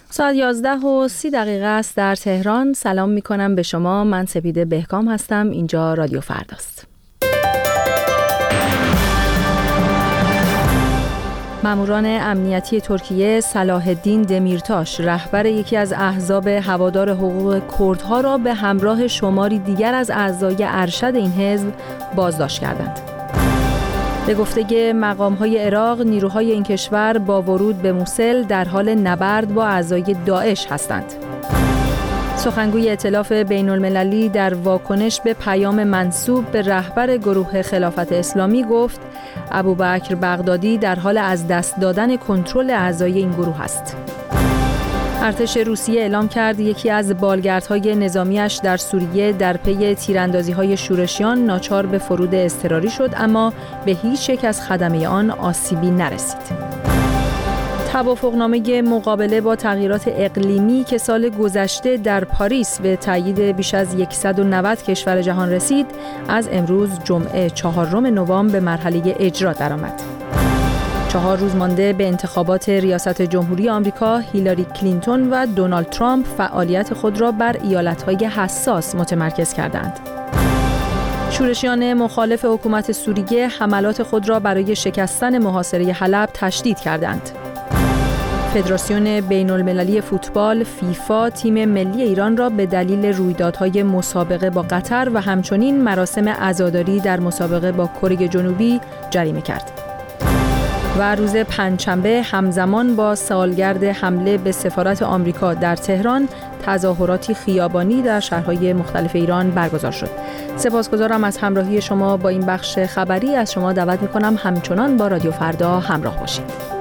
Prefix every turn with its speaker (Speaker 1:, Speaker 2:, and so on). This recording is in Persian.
Speaker 1: ساعت 11:30 است در تهران. سلام میکنم به شما. من سپیده بهکام هستم. اینجا رادیو فرداست. ماموران امنیتی ترکیه صلاح الدین دمیرتاش رهبر یکی از احزاب هوادار حقوق کردها را به همراه شماری دیگر از اعضای ارشد این حزب بازداشت کردند. به گفته مقام‌های عراق، نیروهای این کشور با ورود به موصل در حال نبرد با اعضای داعش هستند. سخنگوی ائتلاف بین‌المللی در واکنش به پیام منسوب به رهبر گروه خلافت اسلامی گفت ابوبکر بغدادی در حال از دست دادن کنترل اعضای این گروه است. ارتش روسیه اعلام کرد یکی از بالگردهای نظامیش در سوریه در پی تیراندازی‌های شورشیان ناچار به فرود اضطراری شد، اما به هیچ یک از خدمه آن آسیبی نرسید. توافقنامه مقابله با تغییرات اقلیمی که سال گذشته در پاریس به تایید بیش از 190 کشور جهان رسید، از امروز جمعه 4 نوامبر به مرحله اجرا درآمد. 4 روز مانده به انتخابات ریاست جمهوری آمریکا، هیلاری کلینتون و دونالد ترامپ فعالیت خود را بر ایالت‌های حساس متمرکز کردند. شورشیان مخالف حکومت سوریه حملات خود را برای شکستن محاصره حلب تشدید کردند. فدراسیون بین‌المللی فوتبال فیفا تیم ملی ایران را به دلیل رویدادهای مسابقه با قطر و همچنین مراسم عزاداری در مسابقه با کره جنوبی جریمه کرد. و روز پنجشنبه همزمان با سالگرد حمله به سفارت آمریکا در تهران، تظاهراتی خیابانی در شهرهای مختلف ایران برگزار شد. سپاسگزارم از همراهی شما با این بخش خبری. از شما دعوت می‌کنم همچنان با رادیو فردا همراه باشید.